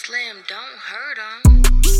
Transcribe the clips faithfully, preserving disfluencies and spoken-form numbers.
Slim, don't hurt 'em.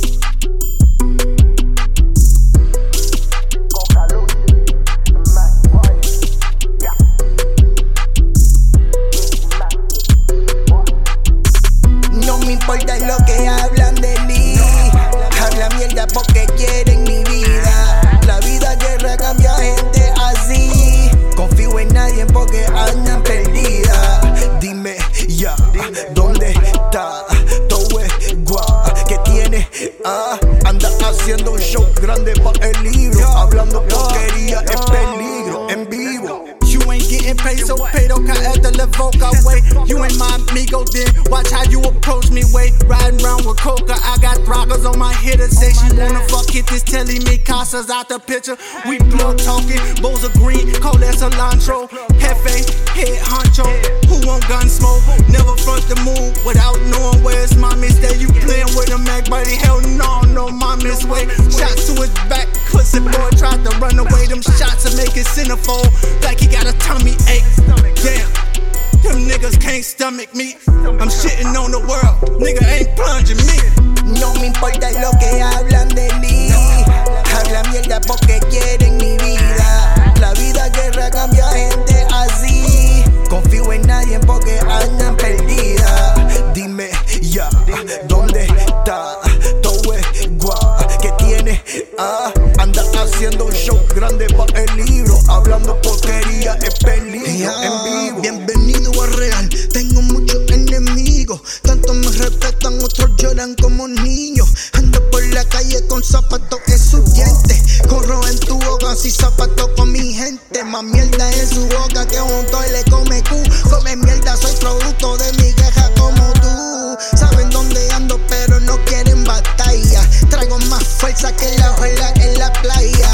No me importa lo que hablan de mí. Habla mierda porque quieren mi vida. La vida guerra cambia gente así. Confío en nadie porque andan perdida. Dime ya, ¿dónde está? Todo es guau. ¿Qué tiene? Ah, anda haciendo un show grande pa' el libro. Hablando porquería es peligro en vivo. You ain't getting paid, so pero caerte la boca, way. You ain't my amigo, then watch how you approach me, way. Riding around with coca, I got throggers on my hitter. Say she wanna fuck, hit this telly, me Casas out the picture. We plug talking, bowls of green, call that cilantro. Hefe, head honcho, who want gun smoke? Never front the move without knowing where his mommy stay. You playing with a Mac, buddy, hell no, no mommy's way. Shots to his back, pussy boy tried to run away. Them shots will make it centerfold, like he got a tummy ache. Damn, them niggas can't stomach me. I'm shitting on the world, nigga ain't plunging me. No me importa lo que hablan de mí. Habla mierda porque quieren mi vida. La vida guerra cambia gente así. Confío en nadie porque andan perdida. Dime ya, ¿dónde está? Todo es guau. ¿Qué tiene? Ah, anda haciendo un show grande pa' el libro. Hablando porquería es peligro Yeah, en vivo. bienvenido a Real, tengo muchos enemigos. Tantos me respetan, otros lloran como niños. Ando por la calle con zapatos estudiantes. Corro en tu boca si zapatos con mi gente. Más mierda en su boca que un toy le come cu. Come mierda, soy producto de mi queja como tú. Saben dónde ando pero no quieren batalla. Traigo más fuerza que la ola en la playa.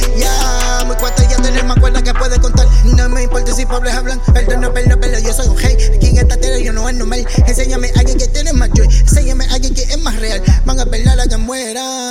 Ya, muy cuesta ya tener más cuerda que puede contar. No me importa si pobres hablan, perdón, no, perdón, pero yo soy un hey. Aquí en esta tierra yo no es normal. Enséñame a alguien que tiene más joy. Enséñame a alguien que es más real. Van a pelear a que mueran.